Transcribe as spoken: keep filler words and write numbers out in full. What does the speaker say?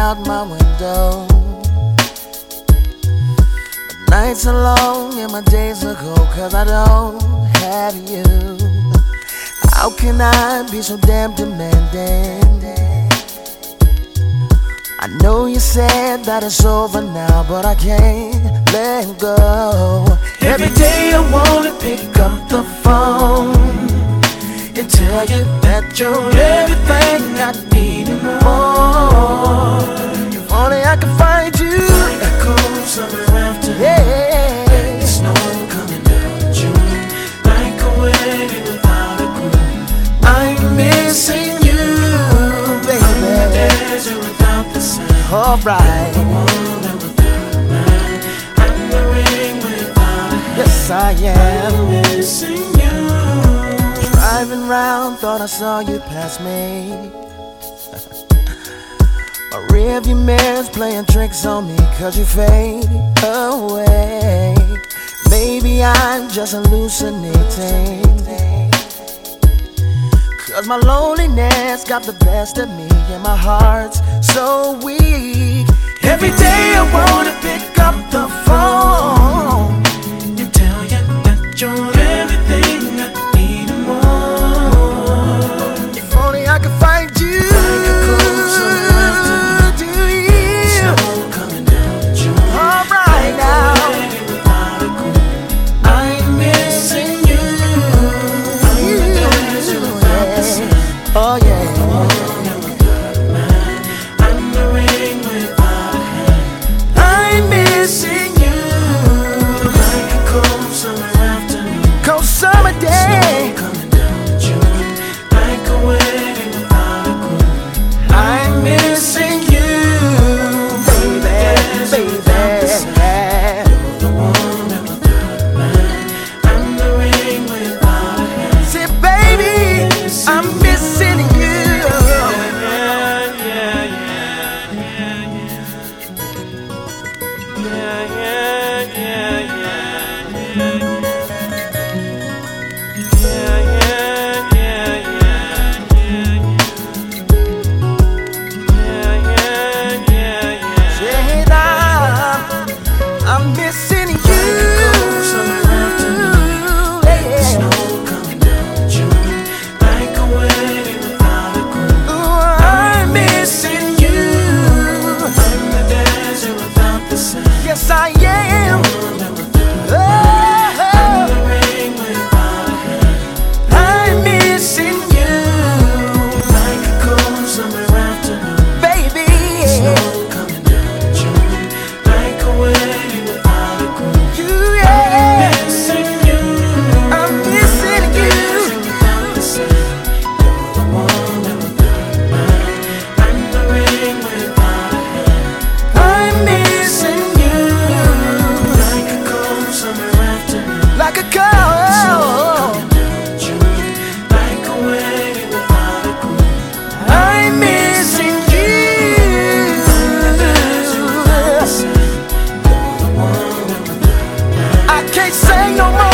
out my window. My nights are long and my days are cold, 'cause I don't have you. How can I be so damn demanding? I know you said that it's over now, but I can't let go. Every day I wanna pick up the phone and tell you that you're everything I need and more. If only I could find you. Like a cold summer afternoon, yeah. And the snow coming down in June, like a wedding without a groom. I'm missing you, baby. I'm in the desert without the sun. Alright. The woman without a man, I'm the ring without a hand. Yes, I am. I'm missing you. Driving round, thought I saw you pass me. My rearview mirror's playing tricks on me, 'cause you fade away. Maybe I'm just hallucinating, 'cause my loneliness got the best of me and my heart's so weak. Every day I wanna pick up the phone and tell you that you're everything I need and more. If only I could find you. Like a cold summer afternoon, do you? Snow coming down in June. All right now. Without a groom, I'm missing you. I'm in the desert without the sun. Oh yeah. Yes, I am. Oh, I'm missing you. Like a cold summer afternoon, baby. Snow coming down in June, like a wedding without a groom. You, yeah. I'm missing you. I'm missing you. Without the sun, you're the one that without a mind. I'm the ring without a hand. I'm missing you. Like a cold, like a wedding without a groom. I'm missing you. I can't say no more.